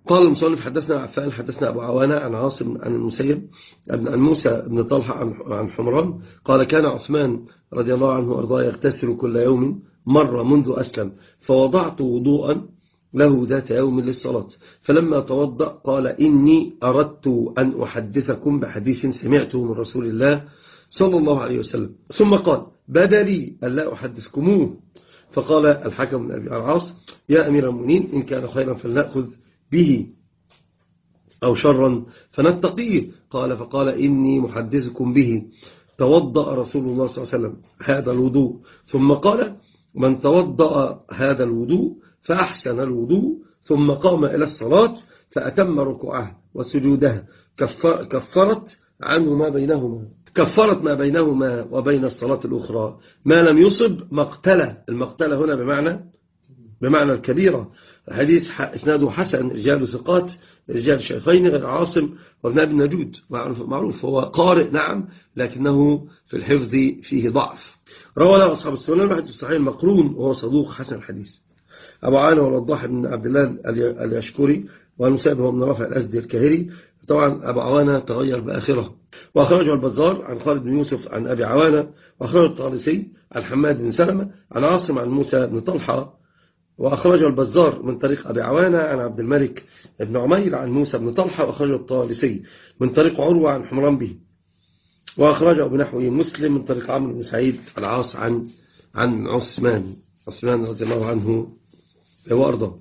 قال المصنف حدثنا عفان حدثنا أبو عوانة عن عاصم عن المسيب عن موسى بن طلحة عن حمران قال كان عثمان رضي الله عنه وأرضاه يغتسل كل يوم مرة منذ أسلم، فوضعت وضوءا له ذات يوم للصلاة، فلما توضأ قال إني أردت أن أحدثكم بحديث سمعته من رسول الله صلى الله عليه وسلم، ثم قال بدلي ألا أحدثكموه. فقال الحكم بن أبي العاص يا أمير المؤمنين إن كان خيرا فلنأخذ به أو شرا فنتقيه. فقال إني محدثكم به. توضأ رسول الله صلى الله عليه وسلم هذا الوضوء ثم قال من توضأ هذا الوضوء فأحسن الوضوء ثم قام إلى الصلاة فأتم ركوعه وسجوده كفرت عنه ما بينهما، كفرت ما بينهما وبين الصلاة الأخرى ما لم يصب مقتله. المقتله هنا بمعنى الكبيرة. الحديث إسناده حسن، رجال ثقات، رجال الشيخين غير عاصم وابن أبي النجود معروف هو قارئ نعم، لكنه في الحفظ فيه ضعف. روى له أصحاب السنن الواحد في الصحيح المقرون وهو صدوق حسن الحديث. أبو عانة والوضاح بن عبد الله اليشكري والمسائب هو من رافع الأزدي الكاهلي. طبعا أبو عوانة تغير بآخرة. وأخرجه البزار عن خالد بن يوسف عن أبي عوانة، وأخرجه الطالسي عن حماد بن سلمة عن عاصم عن موسى بن طلحة، وأخرجه البزار من طريق أبي عوانة عن عبد الملك بن عمير عن موسى بن طلحة، وأخرجه الطالسي من طريق عروة عن حمران به، وأخرجه بنحوه مسلم من طريق عمرو بن سعيد العاص عن عثمان رضي الله عنه وأرضاه.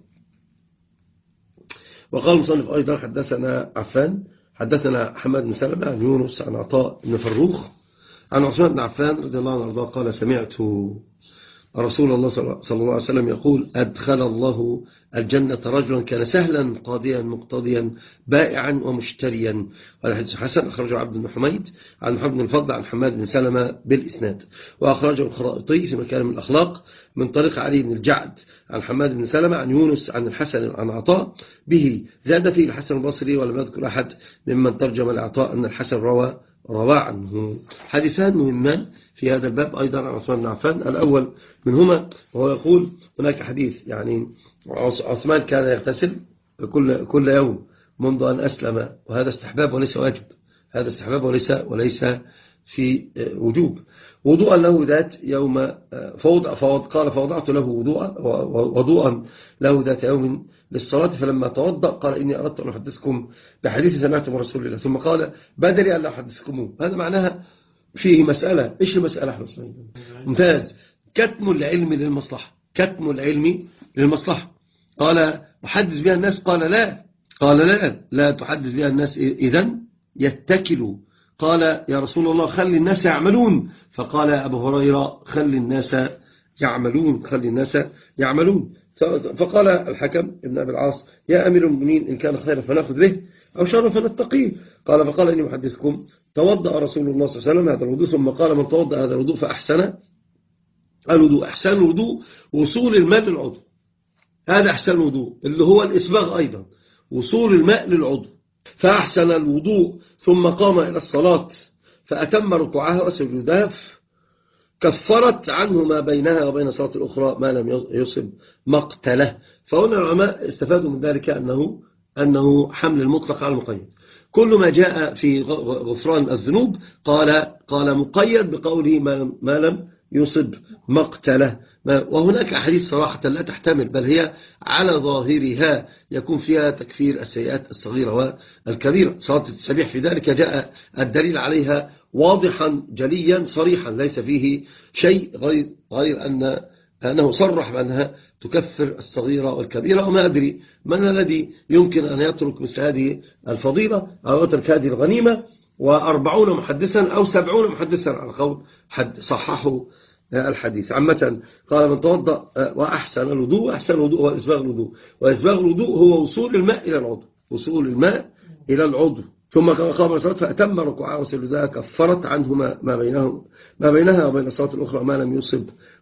وقال المصنف أيضا حدثنا عفان حدثنا حماد بن سلمة عن يونس عن عطاء بن فروخ عن عثمان بن عفان رضي الله عنه وأرضاه قال سمعت رسول الله صلى الله عليه وسلم يقول أدخل الله الجنة رجلا كان سهلا قاضيا مقتضيا بائعا ومشتريا. وهذا حديث حسن أخرجه عبد بن حميد عن محمد بن الفضل عن حماد بن سلمة بالإسناد. وأخرجه الخرائطي في مكارم الأخلاق من طريق علي بن الجعد عن حماد بن سلمة عن يونس عن الحسن عن عطاء به، زاد فيه الحسن البصري ولم يذكر أحد ممن ترجم العطاء أن الحسن روى عنه. حديثان مهمان في هذا الباب أيضا عن عثمان بن عفان. الأول منهما وهو يقول هناك حديث يعني عثمان كان يغتسل كل يوم منذ أن أسلم، وهذا استحباب وليس واجب، هذا استحباب وليس في وجوب. وضوءا له ذات يوم قال فوضعت له وضوءا له ذات يوم للصلاة، فلما توضأ قال إني أردت أن أحدثكم بحديث سمعته من رسول الله، ثم قال بدري أن لا أحدثكموه. هذا معناها فيه مسألة. إيش المسألة احنا اسمعين؟ ممتاز. كتم العلم للمصلحة. قال أحدث بها الناس، قال لا تحدث بها الناس إذن يتكلوا. قال يا رسول الله خلي الناس يعملون، فقال أبو هريرة خلي الناس يعملون. فقال الحكم ابن أبي العاص يا أمير المؤمنين إن كان خيرا فنأخذ به أو شرا فنتقيه. فقال إني محدثكم توضأ رسول الله صلى الله عليه وسلم هذا الوضوء ثم قال من توضأ هذا الوضوء فأحسن الوضوء. أحسن الوضوء وصول الماء للعضو، هذا أحسن الوضوء اللي هو الإسباغ أيضا، وصول الماء للعضو. فأحسن الوضوء ثم قام إلى الصلاة فأتم ركوعها وسجودها كفرت عنه ما بينها وبين الصلاة الأخرى ما لم يصب مقتله. فهنا العلماء استفادوا من ذلك أنه حمل المطلق على المقيد. كل ما جاء في غفران الذنوب قال مقيد بقوله ما لم يصب مقتله. وهناك أحاديث صراحة لا تحتمل، بل هي على ظاهرها يكون فيها تكفير السيئات الصغيرة والكبيرة. صلاة التسبيح في ذلك جاء الدليل عليها واضحا جليا صريحا، ليس فيه شيء غير أنه صرح بأنها تكفر الصغيرة والكبيرة. وما أدري من الذي يمكن أن يترك مثل هذه الفضيلة أو يترك هذه الغنيمة 40 محدثا أو 70 محدثا على قول صححوا الحديث. عامة قال من توضأ وأحسن الوضوء، أحسن الوضوء هو إسباغ الوضوء، وإسباغ الوضوء هو وصول الماء إلى العضو. ثم قام الصلاة فأتم ركوعها وسجودها كفرت عنه ما بينها وبين الصلاة الأخرى ما لم يصب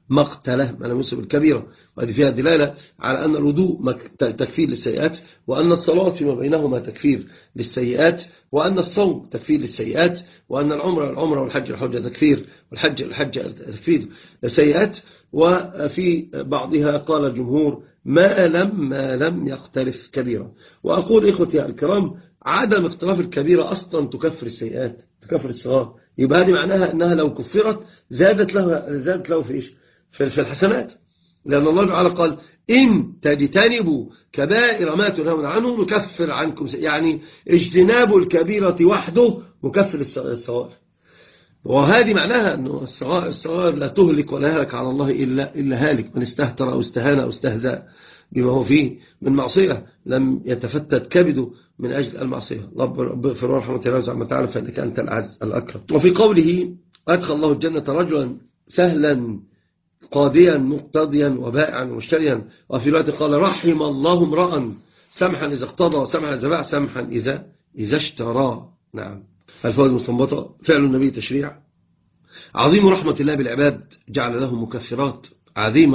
مقتله ما لم يصب الكبيرة. وهذه فيها دلالة على أن الوضوء تكفير للسيئات، وأن الصلاة فيما بينهما تكفير للسيئات، وأن الصوم تكفير للسيئات، وأن العمرة والحج الحجة تكفير، والحج تكفير للسيئات. وفي بعضها قال الجمهور ما لم يختلف كبيرة. وأقول إخوتي الكرام عدم اختلاف الكبيرة أصلا تكفر السيئات، تكفر الصغار. يبقى هذه معناها أنها لو كفرت زادت له في إيش؟ في الحسنات، لأن الله تعالى قال إن تجتنبوا كبائر ما تنهون عنه نكفر عنكم، يعني اجتناب الكبيرة وحده مكفر الصغائر. وهذه معناها أنه الصغائر لا تهلك ولا يهلك على الله إلا هالك، من استهتر أو استهان أو استهزأ بما هو فيه من معصية لم يتفتت كبده من أجل المعصية. رب في رحمة الله سبحانه وتعالى فإنك أنت الأعز الأكرم. وفي قوله أدخل الله الجنة رجلا سهلا قاضيا مقتضيا وبائعا ومشتريا. وفي الوقت قال رحم الله امرأ سمحا إذا اقتضى وسمحا إذا باع سمحا إذا اشترى. نعم. الفوائد المستنبطة: فعل النبي تشريع، عظيم رحمة الله بالعباد جعل لهم مكفرات، عظيم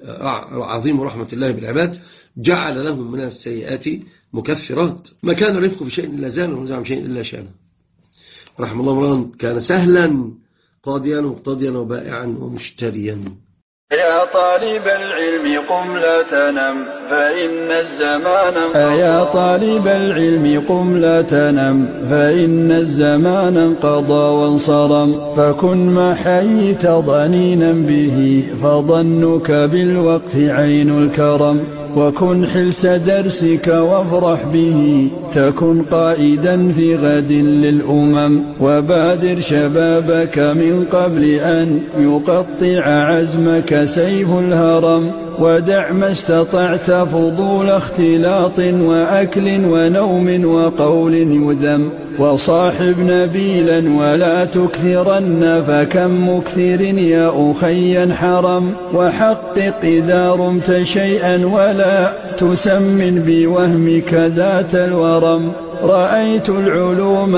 رحمة الله بالعباد جعل لهم من السيئات مكفرات، ما كان رفقه بشيء إلا زانه ونزع بشيء إلا شانه. رحم الله امرأ كان سهلا قاضيا ومقتضيا وبائعا ومشتريا. يا طالب العلم قم لا تنم فإن الزمان يا طالب العلم قم لا تنم فإن الزمان انقضى وانصرم، فكن ما حييت ضنينا به فظنك بالوقت عين الكرم، وكن حلس درسك وافرح به تكن قائدا في غد للأمم، وبادر شبابك من قبل أن يقطع عزمك سيف الهرم، ودع ما استطعت فضول اختلاط وأكل ونوم وقول يذم، وصاحب نبيلا ولا تكثرن فكم مكثر يا أخي حرم، وحقق إذا رمت شيئا ولا تسمن بوهمك ذات الورم، رأيت العلوم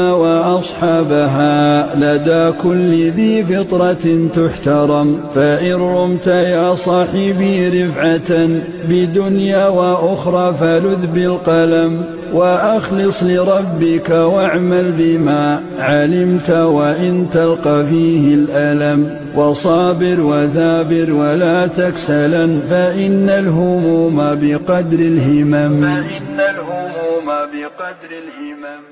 وأصحابها لدى كل ذي فطرة تحترم، فإن رمت يا صاحبي رفعة بدنيا وأخرى فلذ بالقلم، وأخلص لربك واعمل بما علمت وإن تلقى فيه الألم، وصابر وثابر ولا تكسلا فإن الهموم بقدر الهمم.